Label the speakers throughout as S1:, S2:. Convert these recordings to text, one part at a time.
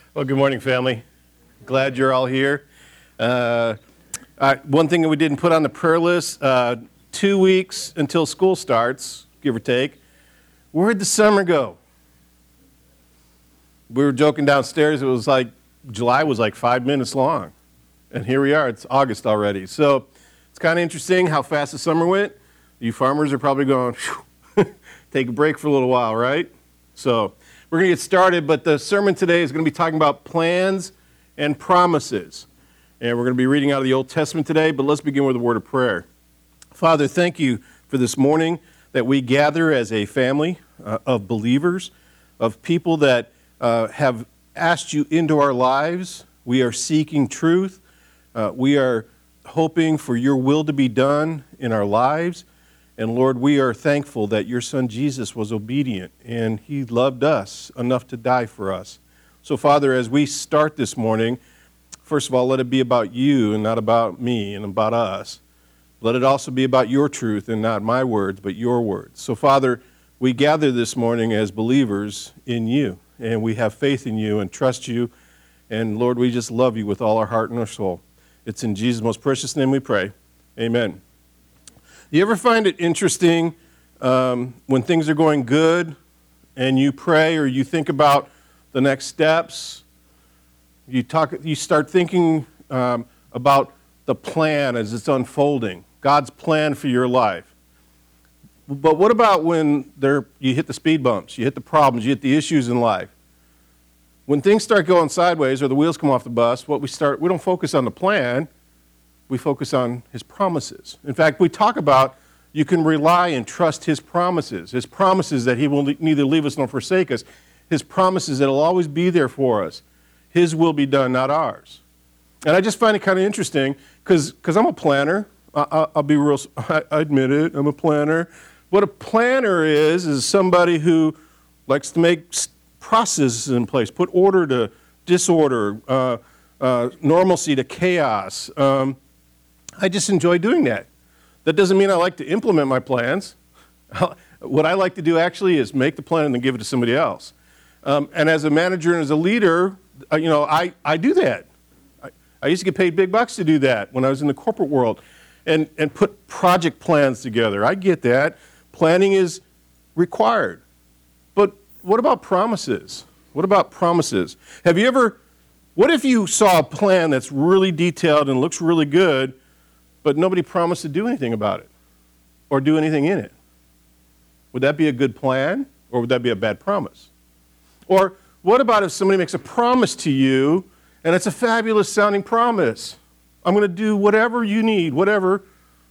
S1: Well, good morning, family. Glad you're all here. One thing that we didn't put on the prayer list, 2 weeks until school starts, give or take. Where'd the summer go? We were joking downstairs. It was like July was like 5 minutes long. And here we are. It's August already. So it's kind of interesting how fast the summer went. You farmers are probably going, take a break for a little while, right? So we're going to get started, but the sermon today is going to be talking about plans and promises. And we're going to be reading out of the Old Testament today, but let's begin with a word of prayer. Father, thank you for this morning that we gather as a family of believers, of people that have asked you into our lives. We are seeking truth. We are hoping for your will to be done in our lives. And Lord, we are thankful that your son Jesus was obedient and he loved us enough to die for us. So Father, as we start this morning, first of all, let it be about you and not about me and about us. Let it also be about your truth and not my words, but your words. So Father, we gather this morning as believers in you, and we have faith in you and trust you. And Lord, we just love you with all our heart and our soul. It's in Jesus' most precious name we pray. Amen. You ever find it interesting when things are going good and you pray or you think about the next steps? You start thinking about the plan as it's unfolding, God's plan for your life. But what about when you hit the speed bumps, you hit the problems, you hit the issues in life? When things start going sideways or the wheels come off the bus, we don't focus on the plan. We focus on his promises. In fact, we talk about you can rely and trust his promises that he will neither leave us nor forsake us, his promises that he'll always be there for us. His will be done, not ours. And I just find it kind of interesting because I'm a planner. I'll be real, I admit it, I'm a planner. What a planner is somebody who likes to make processes in place, put order to disorder, normalcy to chaos. I just enjoy doing that. That doesn't mean I like to implement my plans. What I like to do actually is make the plan and then give it to somebody else. And as a manager and as a leader, I do that. I used to get paid big bucks to do that when I was in the corporate world and put project plans together. I get that. Planning is required. But what about promises? What about promises? What if you saw a plan that's really detailed and looks really good, but nobody promised to do anything about it or do anything in it? Would that be a good plan or would that be a bad promise? Or what about if somebody makes a promise to you and it's a fabulous sounding promise? I'm going to do whatever you need, whatever,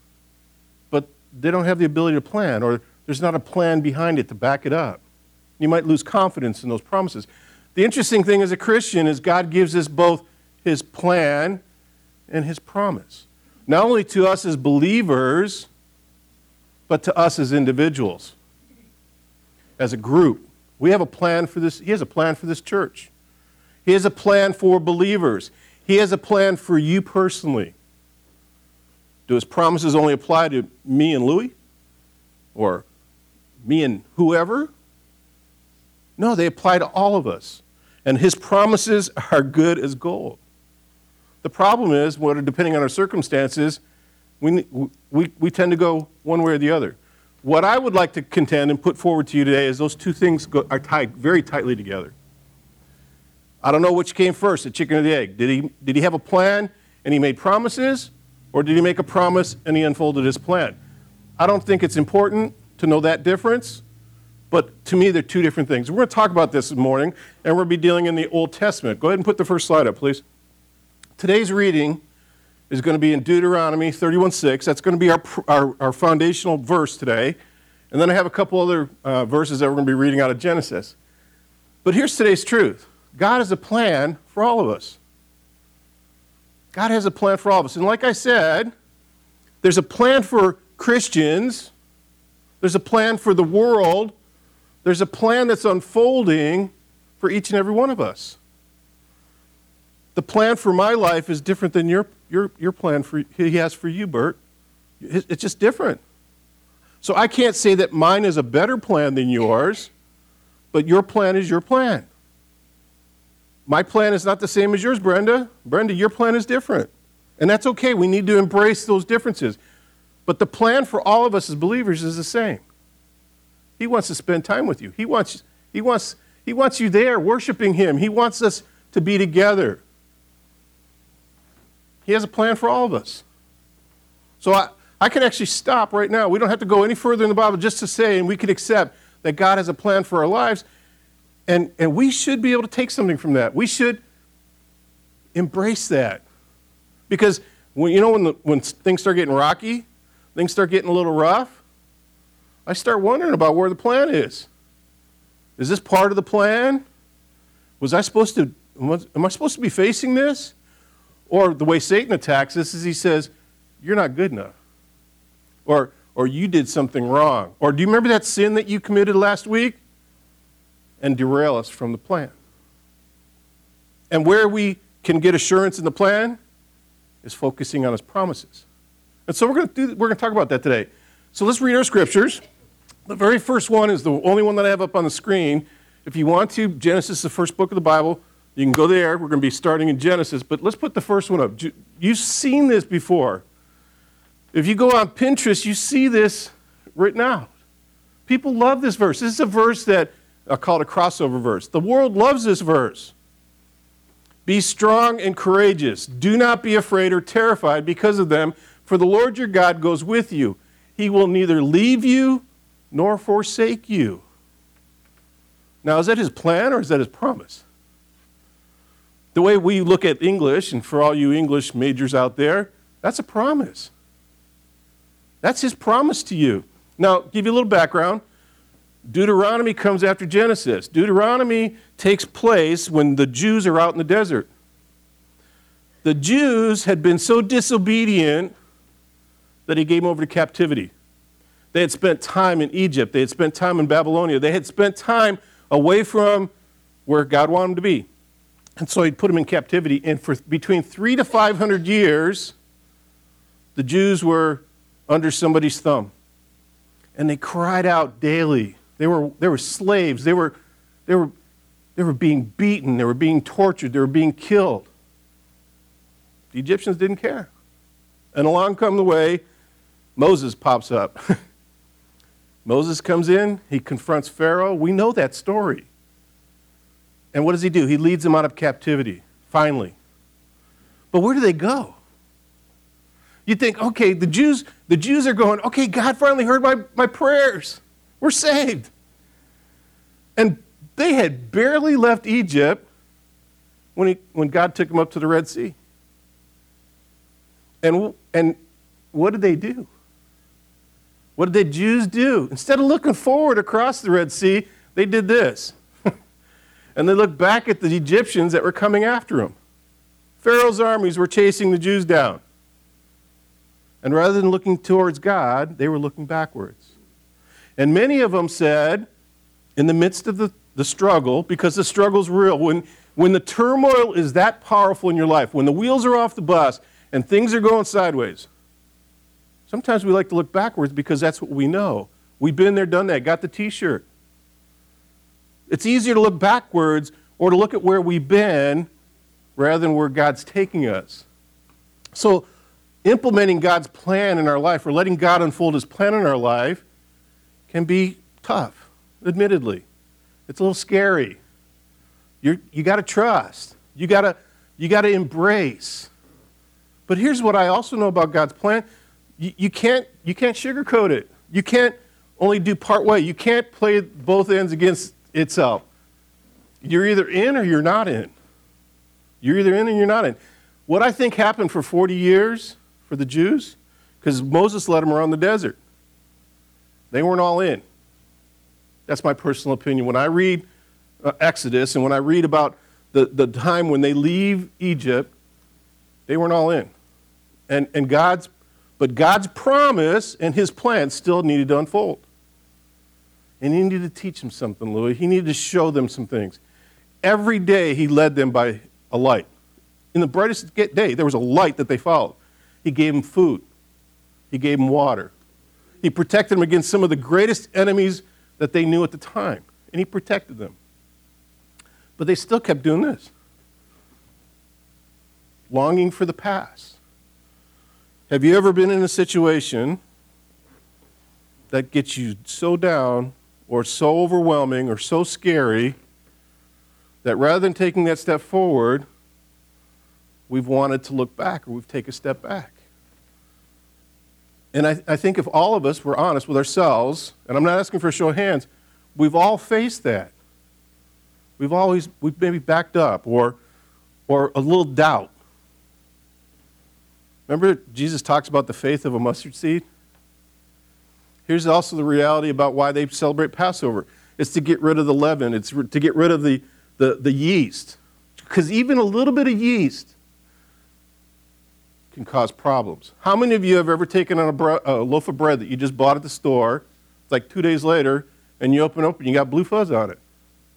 S1: but they don't have the ability to plan or there's not a plan behind it to back it up. You might lose confidence in those promises. The interesting thing as a Christian is God gives us both his plan and his promise. Not only to us as believers, but to us as individuals, as a group. We have a plan for this. He has a plan for this church. He has a plan for believers. He has a plan for you personally. Do his promises only apply to me and Louie? Or me and whoever? No, they apply to all of us. And his promises are good as gold. The problem is, depending on our circumstances, we tend to go one way or the other. What I would like to contend and put forward to you today is those two things are tied very tightly together. I don't know which came first, the chicken or the egg. Did he have a plan and he made promises, or did he make a promise and he unfolded his plan? I don't think it's important to know that difference, but to me they're two different things. We're going to talk about this morning, and we're going to be dealing in the Old Testament. Go ahead and put the first slide up, please. Today's reading is going to be in Deuteronomy 31:6. That's going to be our foundational verse today. And then I have a couple other verses that we're going to be reading out of Genesis. But here's today's truth. God has a plan for all of us. God has a plan for all of us. And like I said, there's a plan for Christians. There's a plan for the world. There's a plan that's unfolding for each and every one of us. The plan for my life is different than your plan he has for you, Bert. It's just different. So I can't say that mine is a better plan than yours, but your plan is your plan. My plan is not the same as yours, Brenda. Brenda, your plan is different. And that's okay. We need to embrace those differences. But the plan for all of us as believers is the same. He wants to spend time with you. He wants you there worshiping him. He wants us to be together. He has a plan for all of us. So I can actually stop right now. We don't have to go any further in the Bible just to say, and we can accept that God has a plan for our lives. And we should be able to take something from that. We should embrace that. Because when things start getting rocky, things start getting a little rough, I start wondering about where the plan is. Is this part of the plan? Am I supposed to be facing this? Or the way Satan attacks us is he says, you're not good enough. Or you did something wrong. Or do you remember that sin that you committed last week? And derail us from the plan. And where we can get assurance in the plan is focusing on his promises. And so we're going to talk about that today. So let's read our scriptures. The very first one is the only one that I have up on the screen. If you want to, Genesis is the first book of the Bible. You can go there. We're going to be starting in Genesis. But let's put the first one up. You've seen this before. If you go on Pinterest, you see this written out. People love this verse. This is a verse that I call it a crossover verse. The world loves this verse. Be strong and courageous. Do not be afraid or terrified because of them, for the Lord your God goes with you. He will neither leave you nor forsake you. Now, is that his plan or is that his promise? The way we look at English, and for all you English majors out there, that's a promise. That's his promise to you. Now, give you a little background. Deuteronomy comes after Genesis. Deuteronomy takes place when the Jews are out in the desert. The Jews had been so disobedient that he gave them over to captivity. They had spent time in Egypt. They had spent time in Babylonia. They had spent time away from where God wanted them to be. And so he'd put them in captivity. And for between 300 to 500 years, the Jews were under somebody's thumb. And they cried out daily. They were slaves. They were being beaten. They were being tortured. They were being killed. The Egyptians didn't care. And along come the way, Moses pops up. Moses comes in. He confronts Pharaoh. We know that story. And what does he do? He leads them out of captivity, finally. But where do they go? You think, okay, the Jews are going, okay, God finally heard my prayers. We're saved. And they had barely left Egypt when God took them up to the Red Sea. And what did they do? What did the Jews do? Instead of looking forward across the Red Sea, they did this. And they looked back at the Egyptians that were coming after them. Pharaoh's armies were chasing the Jews down. And rather than looking towards God, they were looking backwards. And many of them said, in the midst of the struggle, because the struggle's real, when the turmoil is that powerful in your life, when the wheels are off the bus and things are going sideways, sometimes we like to look backwards because that's what we know. We've been there, done that, got the t-shirt. It's easier to look backwards or to look at where we've been rather than where God's taking us. So implementing God's plan in our life or letting God unfold his plan in our life can be tough, admittedly. It's a little scary. You got to trust. You got to embrace. But here's what I also know about God's plan. You can't sugarcoat it. You can't only do part way. You can't play both ends against itself. You're either in or you're not in. You're either in or you're not in. What I think happened for 40 years for the Jews, because Moses led them around the desert. They weren't all in. That's my personal opinion. When I read Exodus and when I read about the time when they leave Egypt, they weren't all in. But God's promise and his plan still needed to unfold. And he needed to teach them something, Louis. He needed to show them some things. Every day he led them by a light. In the brightest day, there was a light that they followed. He gave them food. He gave them water. He protected them against some of the greatest enemies that they knew at the time. And he protected them. But they still kept doing this. longing for the past. Have you ever been in a situation that gets you so down or so overwhelming or so scary that rather than taking that step forward, we've wanted to look back or we've taken a step back? And I think if all of us were honest with ourselves, and I'm not asking for a show of hands, we've all faced that. We've maybe backed up or a little doubt. Remember Jesus talks about the faith of a mustard seed? Here's also the reality about why they celebrate Passover. It's to get rid of the leaven. It's to get rid of the yeast. Because even a little bit of yeast can cause problems. How many of you have ever taken on a loaf of bread that you just bought at the store, it's like 2 days later, and you open it up and you got blue fuzz on it?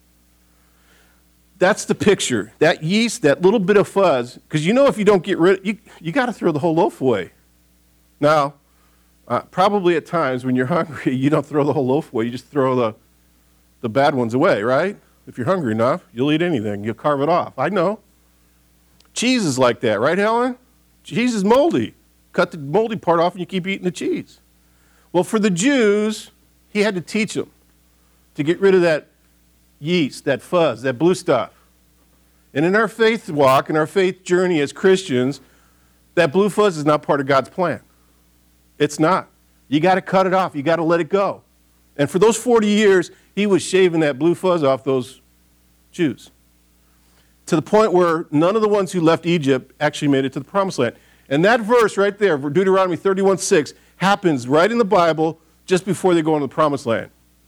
S1: That's the picture. That yeast, that little bit of fuzz, because you know if you don't get rid of it, you got to throw the whole loaf away. Now, probably at times when you're hungry, you don't throw the whole loaf away. You just throw the bad ones away, right? If you're hungry enough, you'll eat anything. You'll carve it off. I know. Cheese is like that, right, Helen? Cheese is moldy. Cut the moldy part off and you keep eating the cheese. Well, for the Jews, he had to teach them to get rid of that yeast, that fuzz, that blue stuff. And in our faith walk, in our faith journey as Christians, that blue fuzz is not part of God's plan. It's not. You got to cut it off. You got to let it go. And for those 40 years, he was shaving that blue fuzz off those Jews, to the point where none of the ones who left Egypt actually made it to the Promised Land. And that verse right there, Deuteronomy 31:6, happens right in the Bible just before they go into the Promised Land.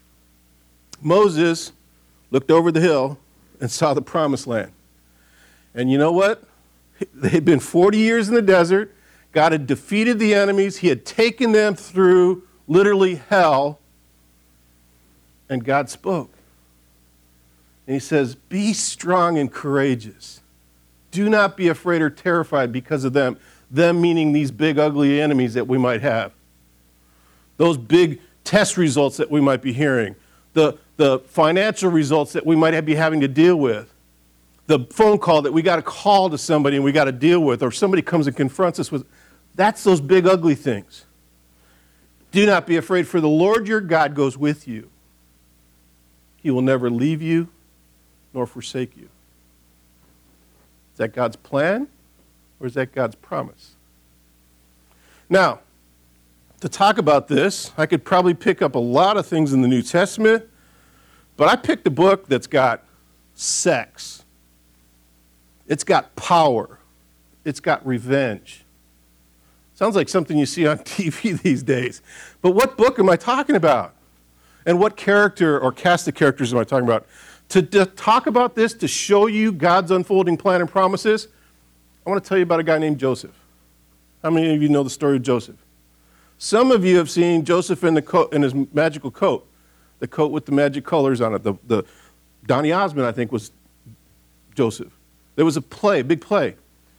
S1: Moses looked over the hill and saw the Promised Land. And you know what? They had been 40 years in the desert. God had defeated the enemies. He had taken them through literally hell. And God spoke. And he says, be strong and courageous. Do not be afraid or terrified because of them. Them meaning these big, ugly enemies that we might have. Those big test results that we might be hearing. The financial results that we might be having to deal with. The phone call that we got to call to somebody and we got to deal with, or somebody comes and confronts us with. That's those big, ugly things. Do not be afraid, for the Lord your God goes with you. He will never leave you nor forsake you. Is that God's plan, or is that God's promise? Now, to talk about this, I could probably pick up a lot of things in the New Testament, but I picked a book that's got sex. It's got power. It's got revenge. Sounds like something you see on TV these days. But what book am I talking about? And what character or cast of characters am I talking about? To talk about this, to show you God's unfolding plan and promises, I want to tell you about a guy named Joseph. How many of you know the story of Joseph? Some of you have seen Joseph in his magical coat, the coat with the magic colors on it. The Donny Osmond, I think, was Joseph. There was a play, big play.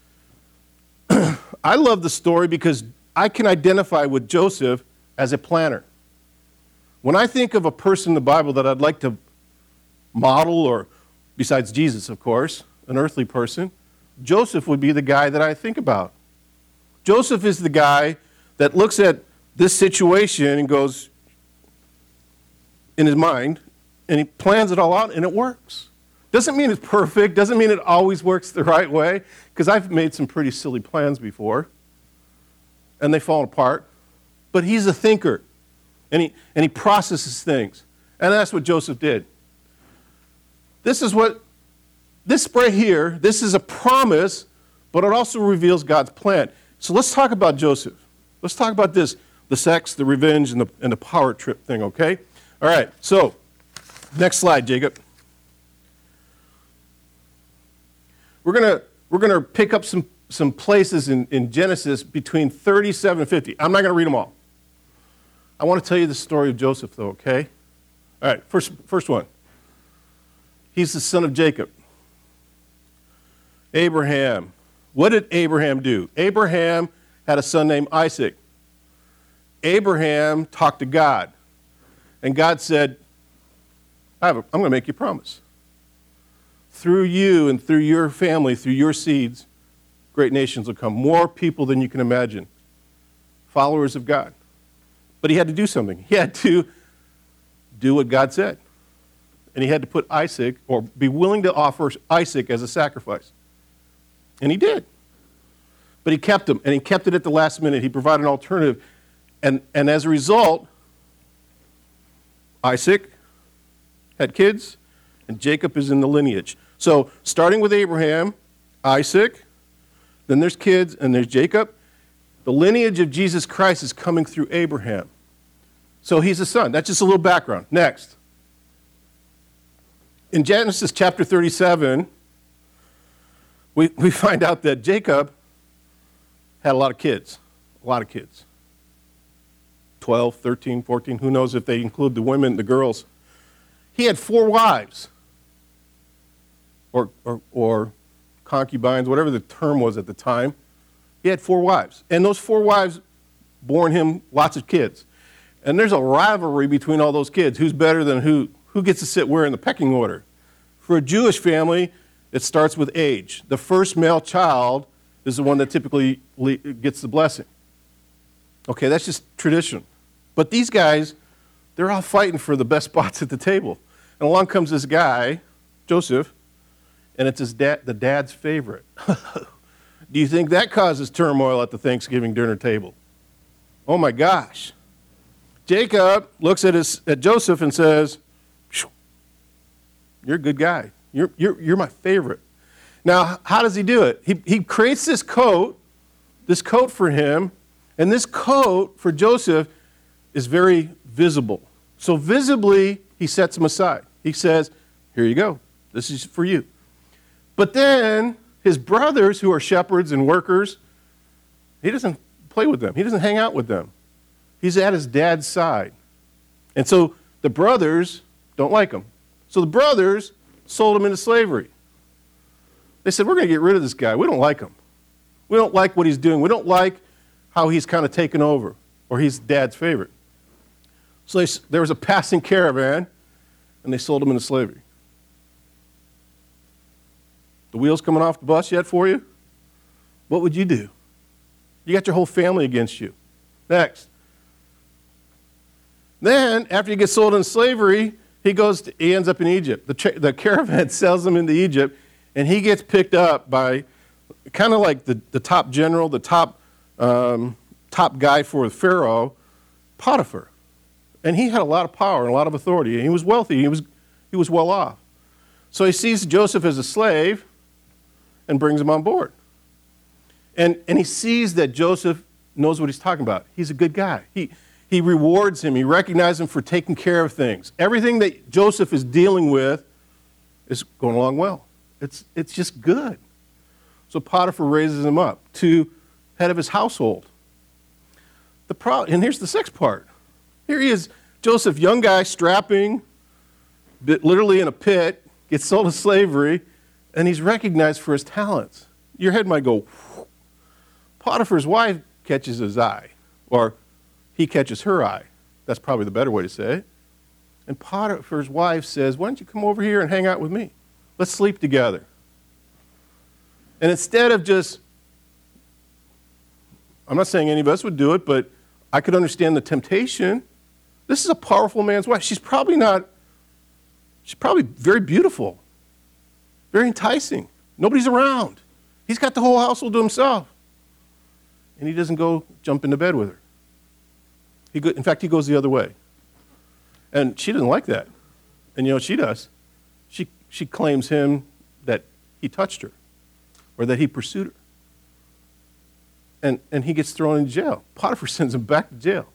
S1: I love the story because I can identify with Joseph as a planner. When I think of a person in the Bible that I'd like to model, or besides Jesus, of course, an earthly person, Joseph would be the guy that I think about. Joseph is the guy that looks at this situation and goes in his mind, and he plans it all out, and it works. Doesn't mean it's perfect, doesn't mean it always works the right way, because I've made some pretty silly plans before, and they fall apart. But he's a thinker, and he processes things. And that's what Joseph did. This right here, this is a promise, but it also reveals God's plan. So let's talk about Joseph. Let's talk about this, the sex, the revenge, and the power trip thing, okay? All right, so next slide, Jacob. We're gonna pick up some places in Genesis between 37 and 50. I'm not going to read them all. I want to tell you the story of Joseph, though, okay? All right, first one. He's the son of Jacob. Abraham. What did Abraham do? Abraham had a son named Isaac. Abraham talked to God, and God said, I'm going to make you a promise. Through you and through your family, through your seeds, great nations will come. More people than you can imagine. Followers of God. But he had to do something. He had to do what God said. And he had to put Isaac, or be willing to offer Isaac as a sacrifice. And he did. But he kept him, and he kept it at the last minute. He provided an alternative. And as a result, Isaac had kids, and Jacob is in the lineage. So starting with Abraham, Isaac, then there's kids, and there's Jacob. The lineage of Jesus Christ is coming through Abraham. So he's a son. That's just a little background. Next. In Genesis chapter 37, we find out that Jacob had a lot of kids. 12, 13, 14, who knows if they include the women, the girls. He had 4 wives, or concubines, whatever the term was at the time. He had 4 wives, and those 4 wives bore him lots of kids. And there's a rivalry between all those kids. Who's better than who gets to sit where in the pecking order? For a Jewish family, it starts with age. The first male child is the one that typically gets the blessing. Okay, that's just tradition. But these guys, they're all fighting for the best spots at the table. And along comes this guy, Joseph, and it's the dad's favorite. Do you think that causes turmoil at the Thanksgiving dinner table? Oh my gosh. Jacob looks at Joseph and says, "You're a good guy. You're my favorite." Now, how does he do it? He creates this coat for him, and this coat for Joseph is very visible. So visibly, he sets him aside. He says, "Here you go. This is for you." But then his brothers, who are shepherds and workers, he doesn't play with them. He doesn't hang out with them. He's at his dad's side. And so the brothers don't like him. So the brothers sold him into slavery. They said, "We're going to get rid of this guy. We don't like him. We don't like what he's doing. We don't like how he's kind of taken over, or he's dad's favorite." So there was a passing caravan, and they sold him into slavery. The wheels coming off the bus yet for you? What would you do? You got your whole family against you. Next. Then, after he gets sold into slavery, he ends up in Egypt. The caravan sells him into Egypt, and he gets picked up by kind of like the top general, the top guy for Pharaoh, Potiphar. And he had a lot of power and a lot of authority. And he was wealthy. He was well off. So he sees Joseph as a slave and brings him on board. And he sees that Joseph knows what he's talking about. He's a good guy. He rewards him. He recognizes him for taking care of things. Everything that Joseph is dealing with is going along well. It's just good. So Potiphar raises him up to head of his household. And here's the sixth part. Here he is, Joseph, young guy, strapping, literally in a pit, gets sold to slavery, and he's recognized for his talents. Your head might go, whew. Potiphar's wife catches his eye, or he catches her eye. That's probably the better way to say it. And Potiphar's wife says, "Why don't you come over here and hang out with me? Let's sleep together." And instead of just, I'm not saying any of us would do it, but I could understand the temptation. This is a powerful man's wife. She's probably very beautiful, very enticing. Nobody's around. He's got the whole household to himself. And he doesn't go jump into bed with her. In fact, he goes the other way. And she doesn't like that. And you know what she does? She claims him that he touched her or that he pursued her. And he gets thrown in jail. Potiphar sends him back to jail.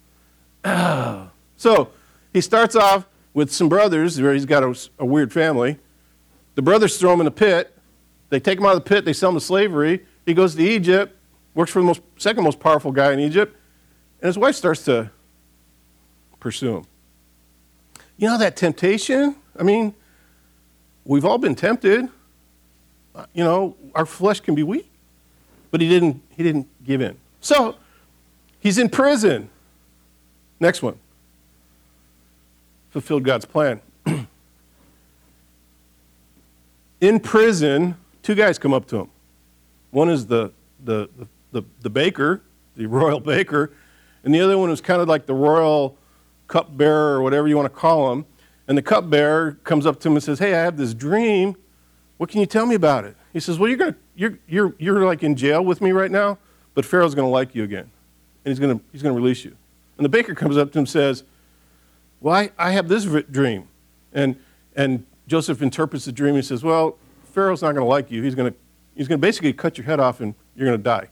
S1: So he starts off with some brothers where he's got a weird family. The brothers throw him in a pit. They take him out of the pit. They sell him to slavery. He goes to Egypt, works for the second most powerful guy in Egypt, and his wife starts to pursue him. You know that temptation? I mean, we've all been tempted. You know, our flesh can be weak. But he didn't give in. So he's in prison. Next one. Fulfilled God's plan. In prison, 2 guys come up to him. One is the baker, the royal baker, and the other one is kind of like the royal cupbearer or whatever you want to call him. And the cupbearer comes up to him and says, "Hey, I have this dream. What can you tell me about it?" He says, "Well, you're like in jail with me right now, but Pharaoh's going to like you again, and he's going to release you." And the baker comes up to him and says, "Well, I have this dream," and Joseph interprets the dream and says, "Well, Pharaoh's not going to like you. He's going to basically cut your head off, and you're going to die."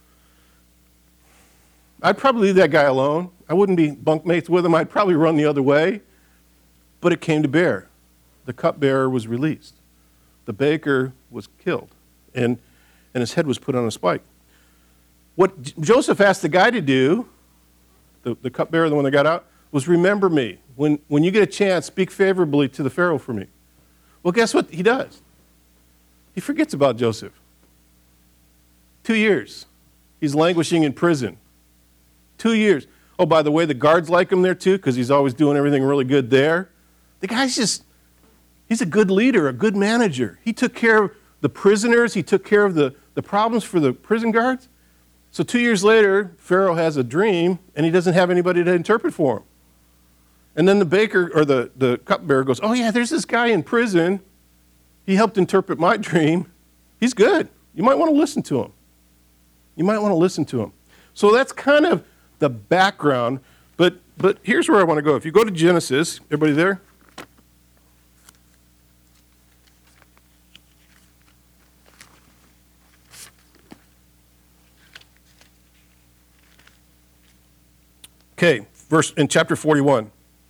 S1: I'd probably leave that guy alone. I wouldn't be bunkmates with him. I'd probably run the other way. But it came to bear. The cupbearer was released. The baker was killed, and his head was put on a spike. What Joseph asked the guy to do, the cupbearer, the one that got out, was remember me. When you get a chance, speak favorably to the Pharaoh for me. Well, guess what he does? He forgets about Joseph. 2 years. He's languishing in prison. 2 years. Oh, by the way, the guards like him there too, because he's always doing everything really good there. The guy's he's a good leader, a good manager. He took care of the prisoners. He took care of the problems for the prison guards. So 2 years later, Pharaoh has a dream, and he doesn't have anybody to interpret for him. And then the baker, or the cupbearer goes, "Oh yeah, there's this guy in prison. He helped interpret my dream. He's good. You might want to listen to him." You might want to listen to him. So that's kind of the background, but here's where I want to go. If you go to Genesis, everybody there? Okay, in chapter 41.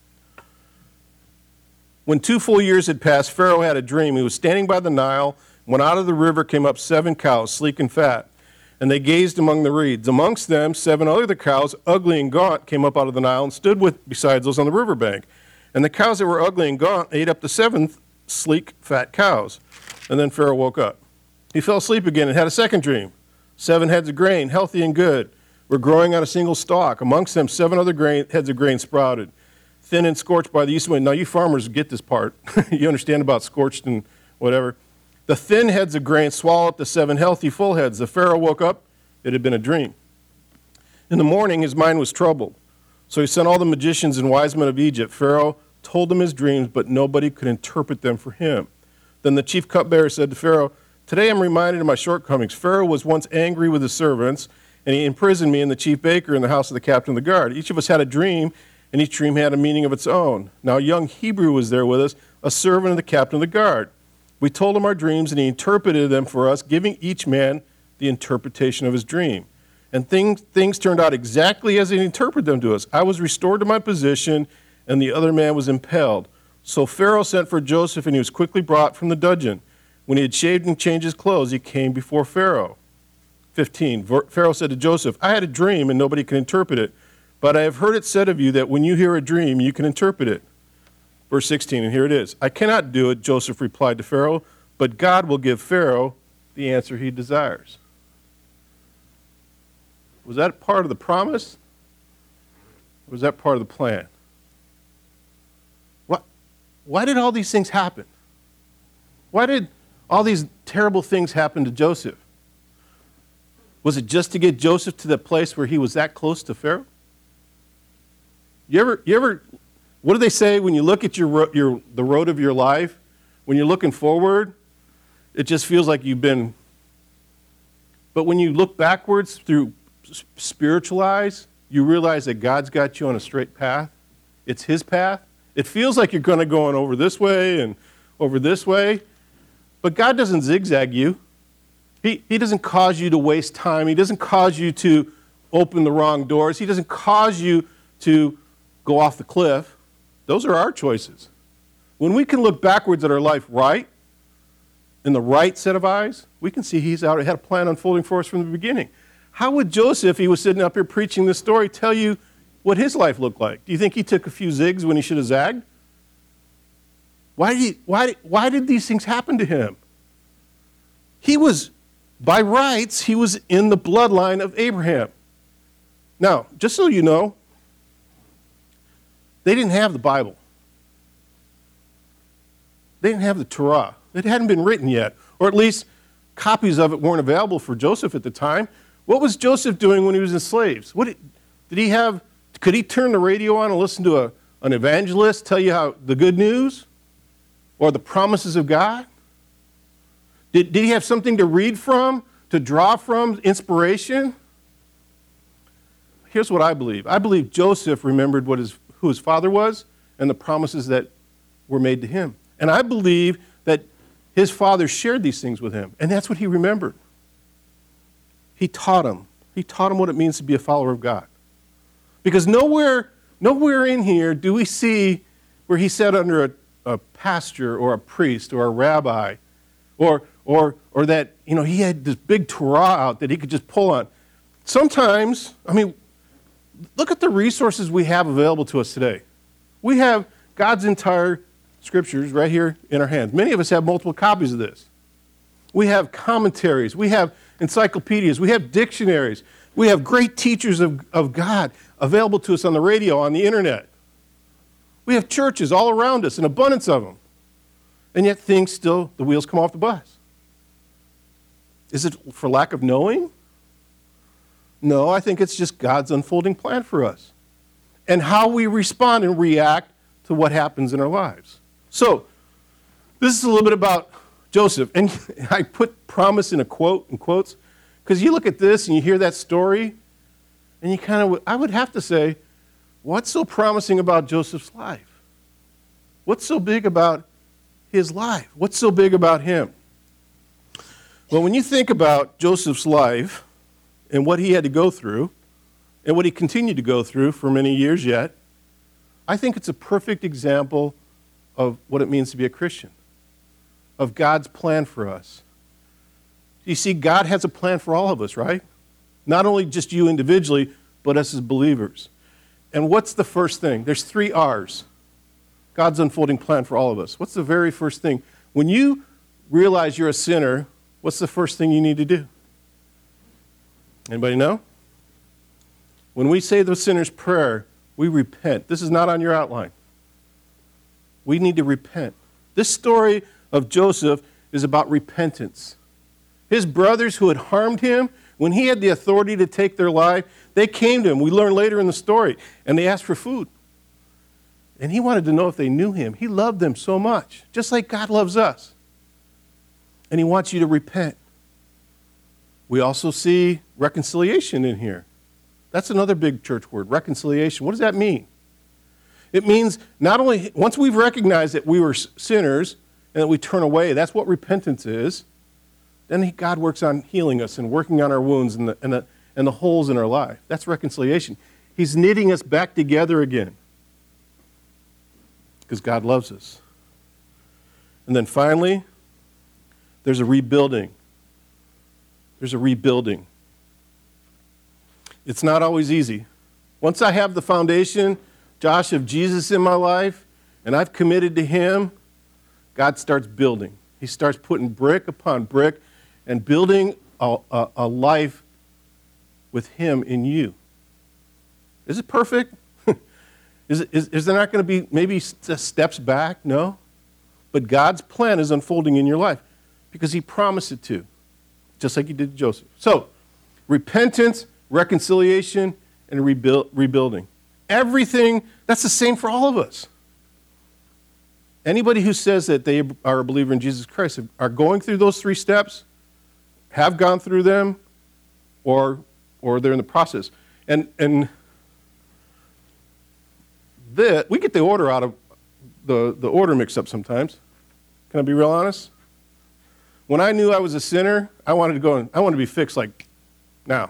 S1: When 2 full years had passed, Pharaoh had a dream. He was standing by the Nile. When out of the river came up 7 cows, sleek and fat, and they gazed among the reeds. Amongst them, 7 other cows, ugly and gaunt, came up out of the Nile and stood besides those on the riverbank. And the cows that were ugly and gaunt ate up the 7th sleek, fat cows. And then Pharaoh woke up. He fell asleep again and had a second dream. 7 heads of grain, healthy and good, were growing on a single stalk. Amongst them, 7 other heads of grain sprouted, thin and scorched by the east wind. Now, you farmers get this part. You understand about scorched and whatever. The thin heads of grain swallowed up the 7 healthy, full heads. The Pharaoh woke up. It had been a dream. In the morning, his mind was troubled. So he sent all the magicians and wise men of Egypt. Pharaoh told them his dreams, but nobody could interpret them for him. Then the chief cupbearer said to Pharaoh, "Today I'm reminded of my shortcomings. Pharaoh was once angry with his servants, and he imprisoned me and the chief baker in the house of the captain of the guard. Each of us had a dream, and each dream had a meaning of its own. Now a young Hebrew was there with us, a servant of the captain of the guard. We told him our dreams, and he interpreted them for us, giving each man the interpretation of his dream. And things turned out exactly as he interpreted them to us. I was restored to my position, and the other man was impelled. So Pharaoh sent for Joseph, and he was quickly brought from the dungeon. When he had shaved and changed his clothes, he came before Pharaoh." 15. Pharaoh said to Joseph, "I had a dream, and nobody can interpret it. But I have heard it said of you that when you hear a dream, you can interpret it." Verse 16, and here it is. "I cannot do it," Joseph replied to Pharaoh, "but God will give Pharaoh the answer he desires." Was that part of the promise? Or was that part of the plan? Why did all these things happen? Why did all these terrible things happen to Joseph? Was it just to get Joseph to the place where he was that close to Pharaoh? You ever, what do they say when you look at the road of your life? When you're looking forward, it just feels like you've been, but when you look backwards through spiritual eyes, you realize that God's got you on a straight path. It's his path. It feels like you're going to go on over this way and over this way, but God doesn't zigzag you. He doesn't cause you to waste time. He doesn't cause you to open the wrong doors. He doesn't cause you to go off the cliff. Those are our choices. When we can look backwards at our life right, in the right set of eyes, we can see he's had a plan unfolding for us from the beginning. How would Joseph, he was sitting up here preaching this story, tell you what his life looked like? Do you think he took a few zigs when he should have zagged? Why did these things happen to him? He was, by rights, he was in the bloodline of Abraham. Now, just so you know, they didn't have the Bible. They didn't have the Torah. It hadn't been written yet. Or at least copies of it weren't available for Joseph at the time. What was Joseph doing when he was in slaves? Could he turn the radio on and listen to an evangelist tell you how the good news or the promises of God? Did he have something to read from, to draw from, inspiration? Here's what I believe. I believe Joseph remembered who his father was and the promises that were made to him. And I believe that his father shared these things with him, and that's what he remembered. He taught him. He taught him what it means to be a follower of God. Because nowhere in here do we see where he sat under a pastor or a priest or a rabbi or that, he had this big Torah out that he could just pull on. Sometimes, look at the resources we have available to us today. We have God's entire scriptures right here in our hands. Many of us have multiple copies of this. We have commentaries. We have encyclopedias. We have dictionaries. We have great teachers of God available to us on the radio, on the internet. We have churches all around us, an abundance of them. And yet the wheels come off the bus. Is it for lack of knowing? No, I think it's just God's unfolding plan for us and how we respond and react to what happens in our lives. So, this is a little bit about Joseph. And I put promise in quotes, because you look at this and you hear that story, and I would have to say, what's so promising about Joseph's life? What's so big about his life? What's so big about him? Well, when you think about Joseph's life and what he had to go through and what he continued to go through for many years yet, I think it's a perfect example of what it means to be a Christian, of God's plan for us. You see, God has a plan for all of us, right? Not only just you individually, but us as believers. And what's the first thing? There's 3 R's. God's unfolding plan for all of us. What's the very first thing? When you realize you're a sinner, what's the first thing you need to do? Anybody know? When we say the sinner's prayer, we repent. This is not on your outline. We need to repent. This story of Joseph is about repentance. His brothers who had harmed him, when he had the authority to take their life, they came to him. We learn later in the story, and they asked for food. And he wanted to know if they knew him. He loved them so much, just like God loves us. And he wants you to repent. We also see reconciliation in here. That's another big church word, reconciliation. What does that mean? It means not only, once we've recognized that we were sinners and that we turn away, that's what repentance is, then God works on healing us and working on our wounds and the holes in our life. That's reconciliation. He's knitting us back together again because God loves us. And then finally, there's a rebuilding. There's a rebuilding. It's not always easy. Once I have the foundation, Josh, of Jesus in my life, and I've committed to him, God starts building. He starts putting brick upon brick and building a life with him in you. Is it perfect? Is there not going to be maybe steps back? No. But God's plan is unfolding in your life because he promised it to, just like he did to Joseph. So, repentance, reconciliation, and rebuilding. Everything, that's the same for all of us. Anybody who says that they are a believer in Jesus Christ are going through those 3 steps, have gone through them, or they're in the process. And we get the order out of the order mixed up sometimes. Can I be real honest? When I knew I was a sinner, I wanted to be fixed like now.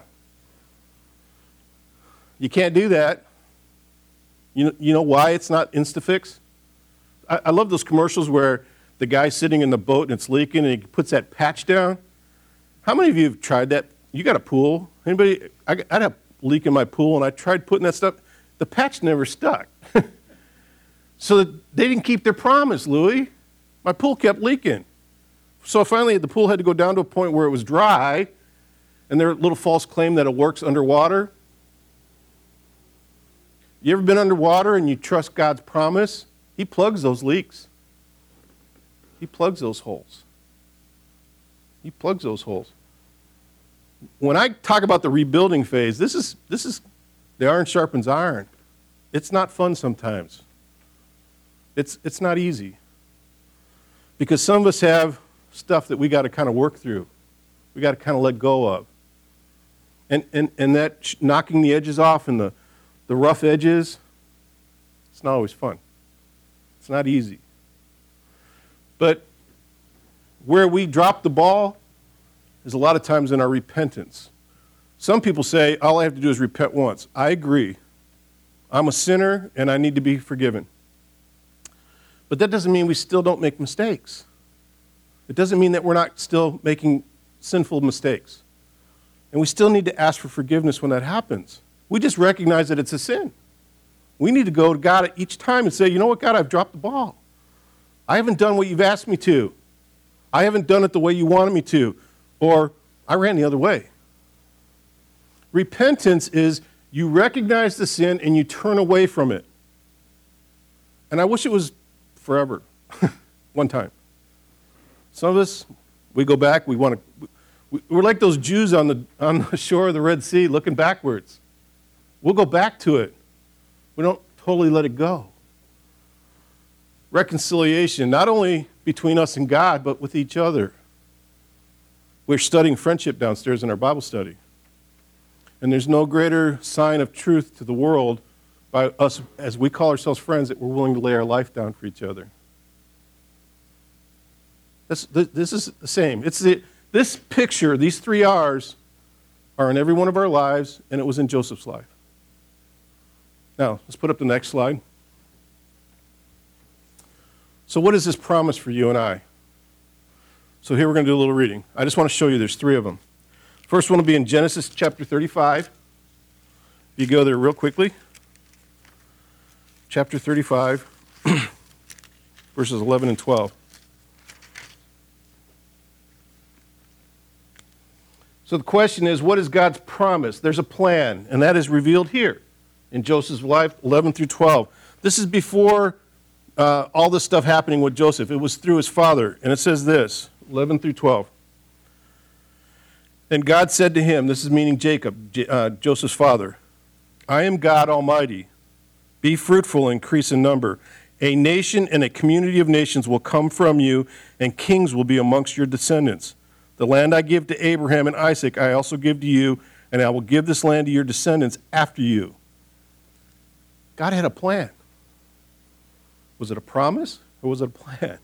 S1: You can't do that. You know why it's not insta-fix? I love those commercials where the guy's sitting in the boat and it's leaking and he puts that patch down. How many of you have tried that? You got a pool? Anybody? I had a leak in my pool and I tried putting that stuff. The patch never stuck. So they didn't keep their promise, Louis. My pool kept leaking. So finally the pool had to go down to a point where it was dry, and their little false claim that it works underwater. You ever been underwater and you trust God's promise? He plugs those leaks. He plugs those holes. He plugs those holes. When I talk about the rebuilding phase, this is the iron sharpens iron. It's not fun sometimes. It's not easy. Because some of us have stuff that we got to kind of work through. We got to kind of let go of. And that knocking the edges off and the rough edges, it's not always fun. It's not easy. But where we drop the ball is a lot of times in our repentance. Some people say, all I have to do is repent once. I agree. I'm a sinner and I need to be forgiven. But that doesn't mean we still don't make mistakes. It doesn't mean that we're not still making sinful mistakes. And we still need to ask for forgiveness when that happens. We just recognize that it's a sin. We need to go to God each time and say, you know what, God, I've dropped the ball. I haven't done what you've asked me to. I haven't done it the way you wanted me to. Or I ran the other way. Repentance is you recognize the sin and you turn away from it. And I wish it was forever. One time. Some of us, we go back, we're like those Jews on the shore of the Red Sea looking backwards. We'll go back to it. We don't totally let it go. Reconciliation, not only between us and God, but with each other. We're studying friendship downstairs in our Bible study. And there's no greater sign of truth to the world by us, as we call ourselves friends, that we're willing to lay our life down for each other. This is the same. This picture, these 3 R's, are in every one of our lives, and it was in Joseph's life. Now, let's put up the next slide. So what is this promise for you and I? So here we're going to do a little reading. I just want to show you there's 3 of them. First one will be in Genesis chapter 35. You go there real quickly. Chapter 35, verses 11 and 12. So the question is, what is God's promise? There's a plan, and that is revealed here in Joseph's life, 11 through 12. This is before all this stuff happening with Joseph. It was through his father, and it says this, 11 through 12. And God said to him, this is meaning Jacob, Joseph's father, I am God Almighty. Be fruitful and increase in number. A nation and a community of nations will come from you, and kings will be amongst your descendants. The land I give to Abraham and Isaac I also give to you, and I will give this land to your descendants after you. God had a plan. Was it a promise or was it a plan?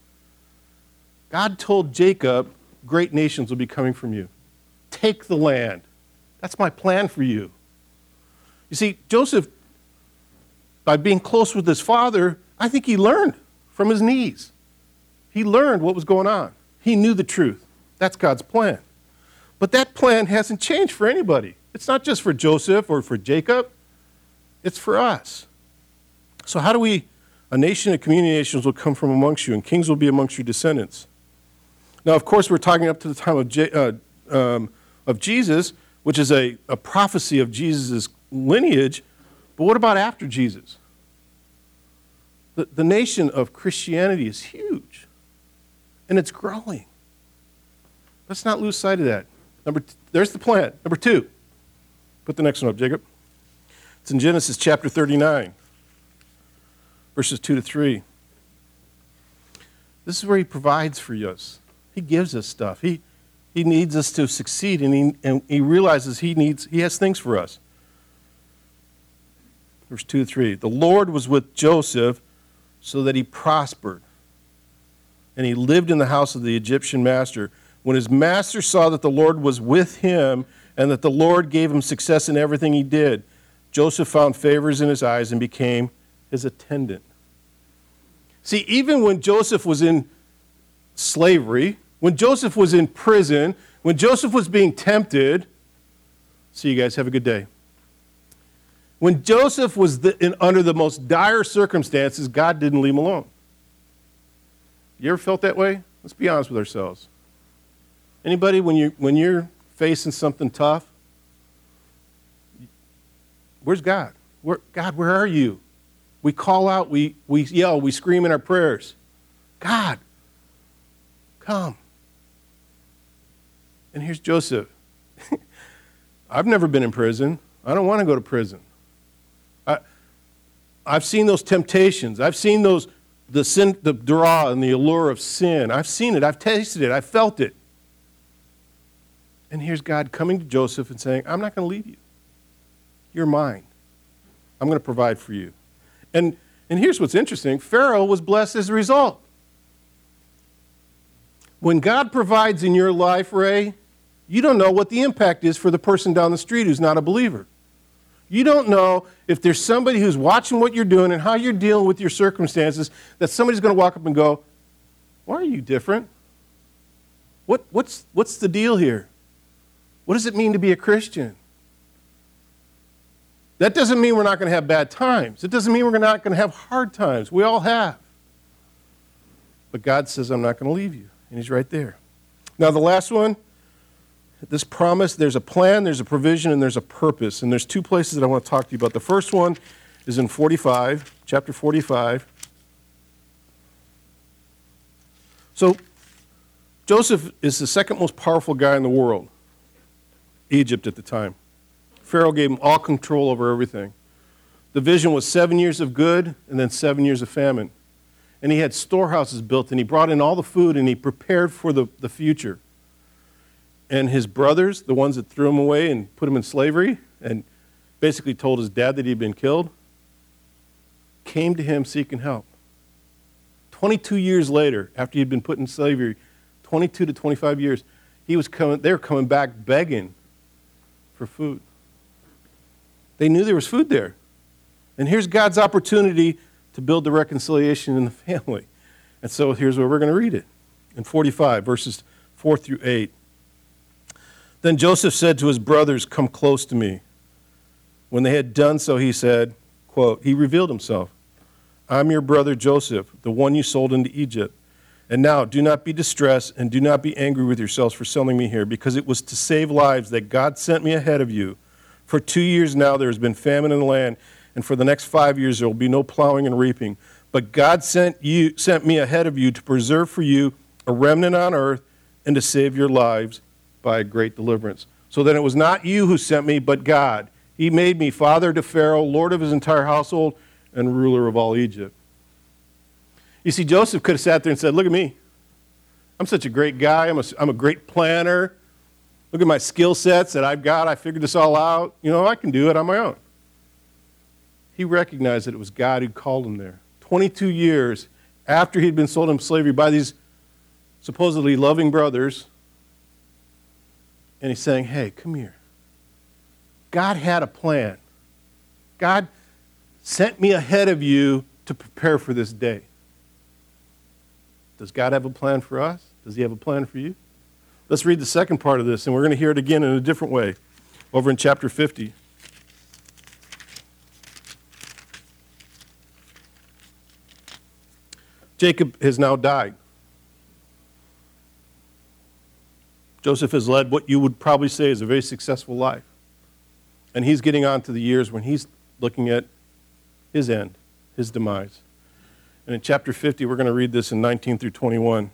S1: God told Jacob, great nations will be coming from you. Take the land. That's my plan for you. You see, Joseph, by being close with his father, I think he learned from his knees. He learned what was going on. He knew the truth. That's God's plan. But that plan hasn't changed for anybody. It's not just for Joseph or for Jacob. It's for us. So how do we, a nation and community of nations will come from amongst you, and kings will be amongst your descendants. Now, of course, we're talking up to the time of Jesus, which is a prophecy of Jesus' lineage. But what about after Jesus? The nation of Christianity is huge, and it's growing. Let's not lose sight of that. There's the plan. Number 2. Put the next one up, Jacob. It's in Genesis chapter 39, verses 2 to 3. This is where he provides for us. He gives us stuff. He needs us to succeed, and he realizes he has things for us. Verse 2 to 3. The Lord was with Joseph so that he prospered, and he lived in the house of the Egyptian master. When his master saw that the Lord was with him and that the Lord gave him success in everything he did, Joseph found favors in his eyes and became his attendant. See, even when Joseph was in slavery, when Joseph was in prison, when Joseph was being tempted, see you guys, have a good day. When Joseph was under the most dire circumstances, God didn't leave him alone. You ever felt that way? Let's be honest with ourselves. Anybody, when you're facing something tough, where's God? God, where are you? We call out, we yell, we scream in our prayers. God, come. And here's Joseph. I've never been in prison. I don't want to go to prison. I've seen those temptations. I've seen the draw and the allure of sin. I've seen it. I've tasted it. I've felt it. And here's God coming to Joseph and saying, I'm not going to leave you. You're mine. I'm going to provide for you. And here's what's interesting. Pharaoh was blessed as a result. When God provides in your life, Ray, you don't know what the impact is for the person down the street who's not a believer. You don't know if there's somebody who's watching what you're doing and how you're dealing with your circumstances, that somebody's going to walk up and go, why are you different? What's the deal here? What does it mean to be a Christian? That doesn't mean we're not going to have bad times. It doesn't mean we're not going to have hard times. We all have. But God says, I'm not going to leave you. And he's right there. Now, the last one, this promise, there's a plan, there's a provision, and there's a purpose. And there's two places that I want to talk to you about. The first one is in 45, chapter 45. So, Joseph is the second most powerful guy in the world, Egypt at the time. Pharaoh gave him all control over everything. The vision was 7 years of good and then 7 years of famine. And he had storehouses built, and he brought in all the food, and he prepared for the future. And his brothers, the ones that threw him away and put him in slavery and basically told his dad that he'd been killed, came to him seeking help. 22 years later, after he'd been put in slavery, 22 to 25 years, they were coming back begging for food. They knew there was food there. And here's God's opportunity to build the reconciliation in the family. And so here's where we're going to read it. In 45, verses 4 through 8. Then Joseph said to his brothers, come close to me. When they had done so, he said, quote, he revealed himself. I'm your brother Joseph, the one you sold into Egypt. And now do not be distressed and do not be angry with yourselves for selling me here, because it was to save lives that God sent me ahead of you. For 2 years now there has been famine in the land, and for the next 5 years there will be no plowing and reaping. But God sent me ahead of you to preserve for you a remnant on earth and to save your lives by a great deliverance. So then it was not you who sent me, but God. He made me father to Pharaoh, lord of his entire household, and ruler of all Egypt. You see, Joseph could have sat there and said, look at me. I'm such a great guy. I'm a great planner. Look at my skill sets that I've got. I figured this all out. You know, I can do it on my own. He recognized that it was God who called him there. 22 years after he'd been sold into slavery by these supposedly loving brothers. And he's saying, hey, come here. God had a plan. God sent me ahead of you to prepare for this day. Does God have a plan for us? Does he have a plan for you? Let's read the second part of this, and we're going to hear it again in a different way over in chapter 50. Jacob has now died. Joseph has led what you would probably say is a very successful life. And he's getting on to the years when he's looking at his end, his demise. And in chapter 50, we're going to read this in 19 through 21.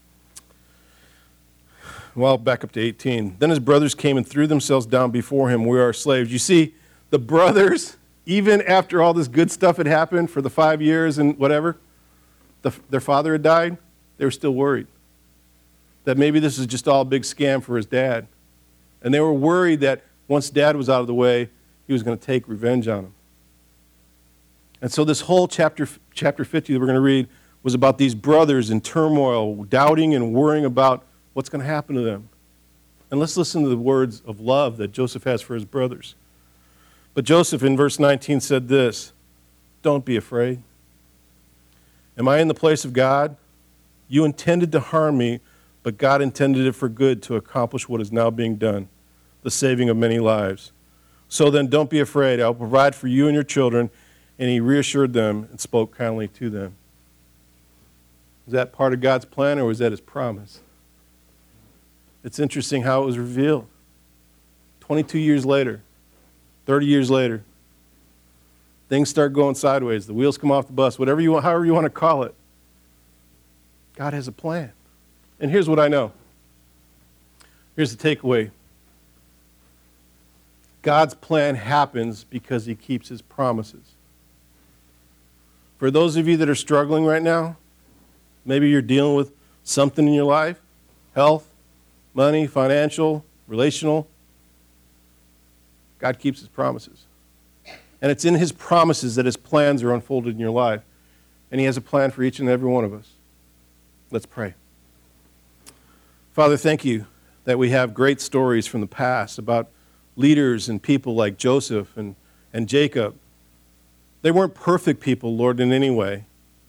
S1: Well, back up to 18. Then his brothers came and threw themselves down before him. We are slaves. You see, the brothers, even after all this good stuff had happened for the 5 years and whatever, their father had died, they were still worried that maybe this is just all a big scam for his dad. And they were worried that once dad was out of the way, he was going to take revenge on him. And so this whole chapter 50 that we're going to read was about these brothers in turmoil, doubting and worrying about what's going to happen to them. And let's listen to the words of love that Joseph has for his brothers. But Joseph in verse 19 said this, don't be afraid. Am I in the place of God? You intended to harm me, but God intended it for good to accomplish what is now being done, the saving of many lives. So then don't be afraid. I will provide for you and your children. And he reassured them and spoke kindly to them. Was that part of God's plan or was that his promise? It's interesting how it was revealed. 22 years later, 30 years later, things start going sideways. The wheels come off the bus, whatever you want, however you want to call it. God has a plan. And here's what I know. Here's the takeaway. God's plan happens because he keeps his promises. For those of you that are struggling right now, maybe you're dealing with something in your life, health, money, financial, relational. God keeps his promises. And it's in his promises that his plans are unfolded in your life. And he has a plan for each and every one of us. Let's pray. Father, thank you that we have great stories from the past about leaders and people like Joseph and Jacob. They weren't perfect people, Lord, in any way.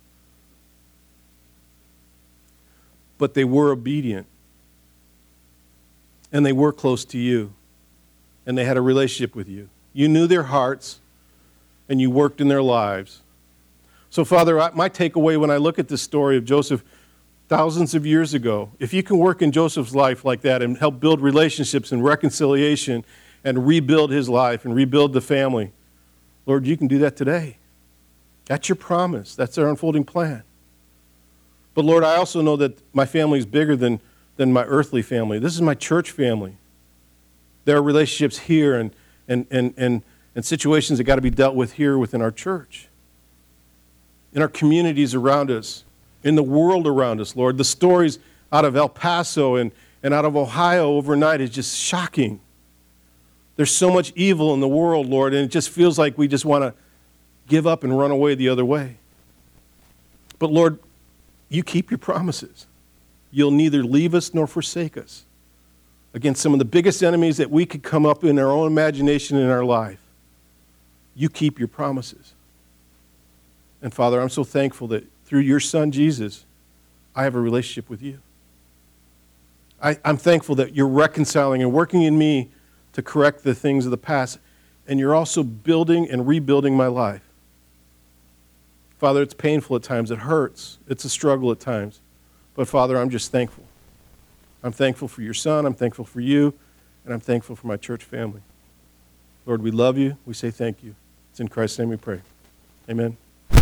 S1: But they were obedient. And they were close to you. And they had a relationship with you. You knew their hearts, and you worked in their lives. So, Father, my takeaway when I look at this story of Joseph thousands of years ago, if you can work in Joseph's life like that and help build relationships and reconciliation and rebuild his life and rebuild the family, Lord, you can do that today. That's your promise. That's our unfolding plan. But, Lord, I also know that my family is bigger than my earthly family. This is my church family. There are relationships here and situations that got to be dealt with here within our church, in our communities around us, in the world around us, Lord. The stories out of El Paso and out of Ohio overnight is just shocking. There's so much evil in the world, Lord, and it just feels like we just want to give up and run away the other way. But, Lord, you keep your promises. You'll neither leave us nor forsake us against some of the biggest enemies that we could come up in our own imagination in our life. You keep your promises. And, Father, I'm so thankful that through your Son, Jesus, I have a relationship with you. I'm thankful that you're reconciling and working in me to correct the things of the past, and you're also building and rebuilding my life. Father, it's painful at times. It hurts. It's a struggle at times. But, Father, I'm just thankful. I'm thankful for your Son. I'm thankful for you. And I'm thankful for my church family. Lord, we love you. We say thank you. It's in Christ's name we pray. Amen.